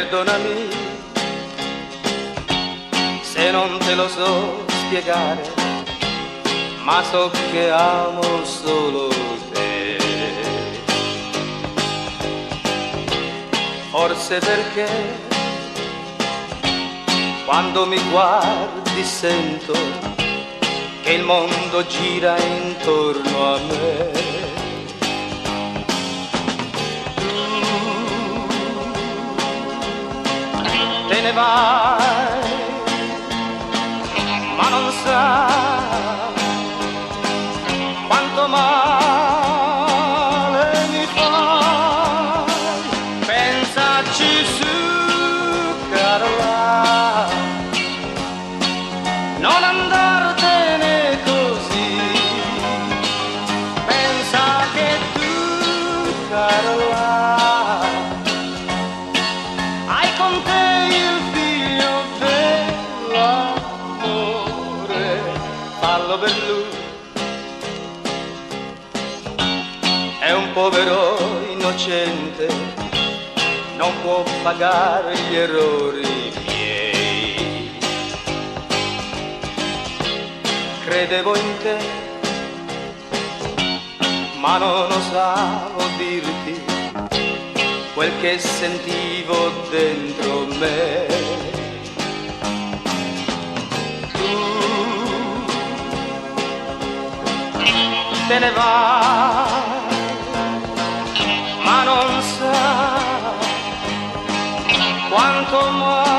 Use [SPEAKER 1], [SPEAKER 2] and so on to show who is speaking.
[SPEAKER 1] Perdonami se non te lo so spiegare, ma so che amo solo te. Forse perché quando mi guardi sento che il mondo gira intorno a me. Te ne vai, ma non sai quanto male mi fai. Pensaci su, Carola, non andartene così. Pensa che tu, Carola, hai con te il figlio dell'amore, fallo per lui. È un povero innocente, non può pagare gli errori miei. Credevo in te, ma non osavo dirti quel che sentivo dentro me. Tu te ne vai, ma non sai quanto mai